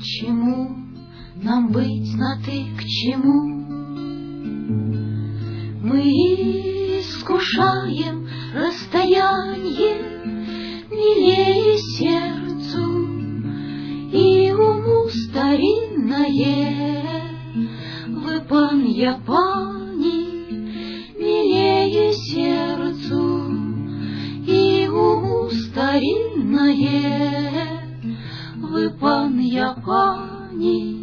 чему нам быть на ты, к чему? Мы искушаем расстояние милее сердцу и уму старинное. Вы, пан Япани, милее сердцу и уму старинное. Вы, пан Япани,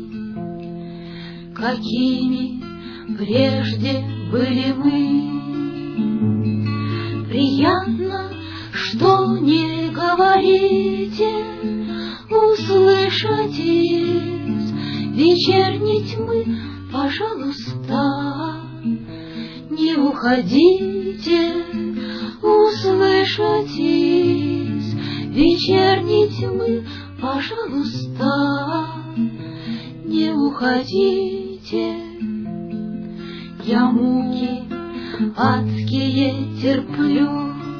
какими прежде были мы. Приятно, что не говорите, услышатесь вечерней тьмы, пожалуйста, не уходите, услышатесь вечерней тьмы, пожалуйста, не уходите. Я муки адские терплю,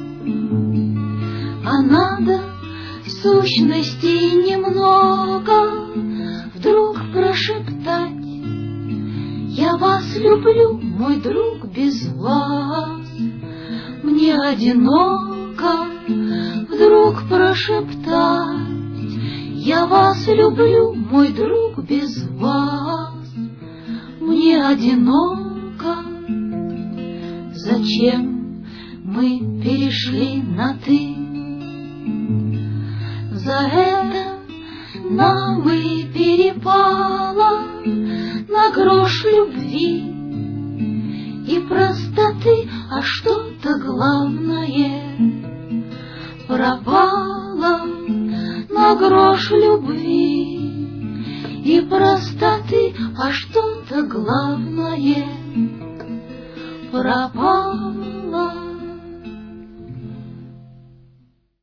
а надо в сущности немного вдруг прошептать: я вас люблю, мой друг, без вас. Мне одиноко вдруг прошептать: я вас люблю, мой друг, без вас. Мне одиноко. Зачем мы перешли на ты? За это нам и перепало на грош любви и простоты, а что-то главное пропало. На грош любви и простоты, а что-то главное пропало.